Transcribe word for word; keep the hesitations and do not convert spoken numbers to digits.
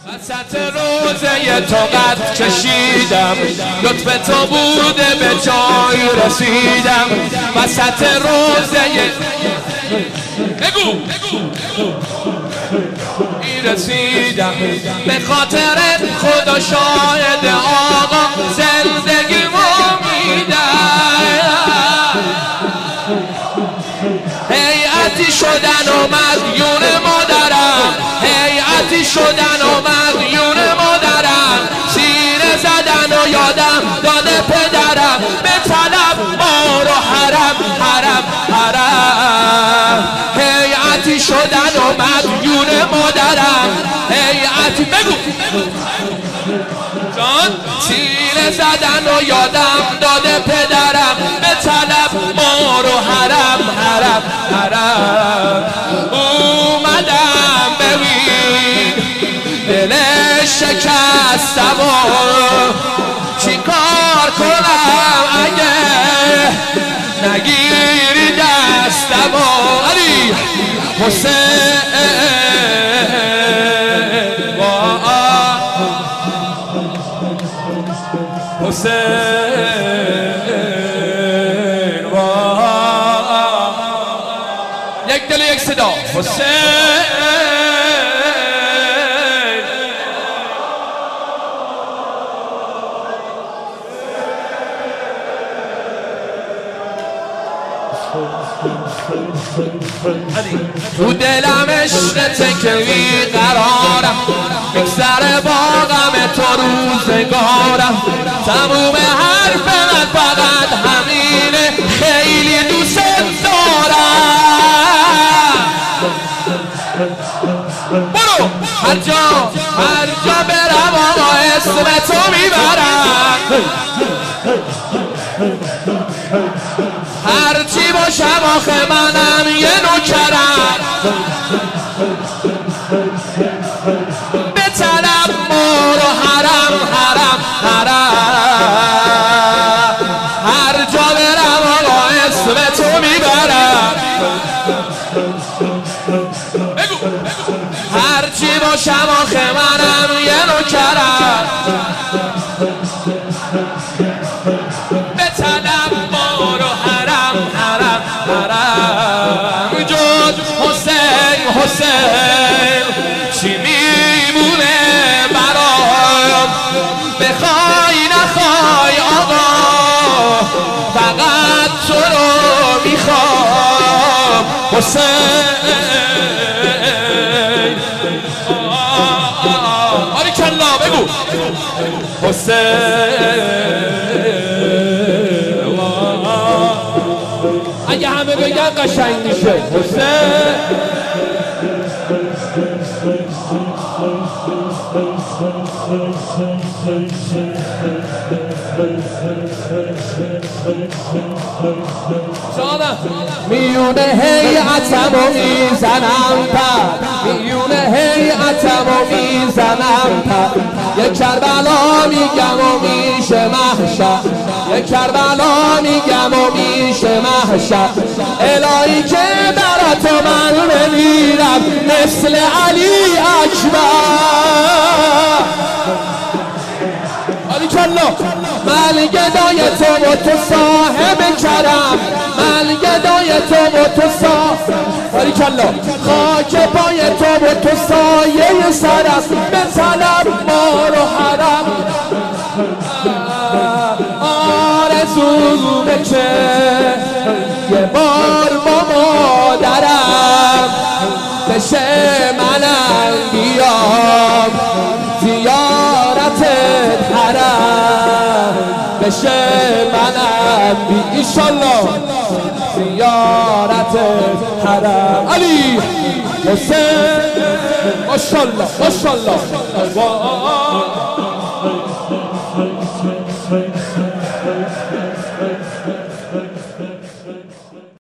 وسط روزه تو قد کشیدم، لطف تو بوده به جایی رسیدم. وسط روزه بگو رسیدم، به خاطر خدا شاهد آقا زندگیمو میدم. هیئتی شدن و مدیون مادرم، هیئتی شدن و مدیون مادرم، سینه زدن و یادم داده پدرم، به طلب ما رو حرم حرم حرم. هیئتی شدن و مدیون مادرم، هیئتی بگو جان، سینه زدن و یادم داده پدرم، به طلب ما رو حرم حرم حرم. اومدم ببین دل شکستم و چی کار کنم اگه نگیری دستم و علی حسین حسین یک دل یک صدا حسین. تو دلم عشقته که بیقرارم، میگذره با غم تو روزگارم. تموم حرف من فقط همینه، خیلی دوست دارم. برو هر جا هر جا برم آقا اسم تو میبرم. هرچی باشم آخه منم یه نوکرم، به طلب ما رو حرم حرم حرم. هر جا برم آقا اسم تو میبرم. هرچی باشم آخه منم یه نوکرم، به طلب ما رو حرم حرم حرم. جز حسین حسین چی میمونه برام، بخوای نخوای آقا فقط تو رو میخوام. حسین آری کلا بگو حسین. اگه همه بگن قشنگ میشه حسین. میونه هیئتم و میزنم پر، میونه هیئتم و میزنم پر. یک کربلا میگم و میشه محشر، یک کربلا میگم و میشه محشر. الهی که برا تو من بمیرم مثل علی اکبر. علی کلا من گدای تو و تو صاحب کرم، من گدای تو و تو صاحب. علی کلا خاک پای تو و تو سایه سرم، به طلب ما رو حرم. آرزومه که یه بار با مادرم بشه منم بیام زیارت حرم، بشه منم بی ایشالله زیارت حرم. علی حسین ماشالله ماشالله.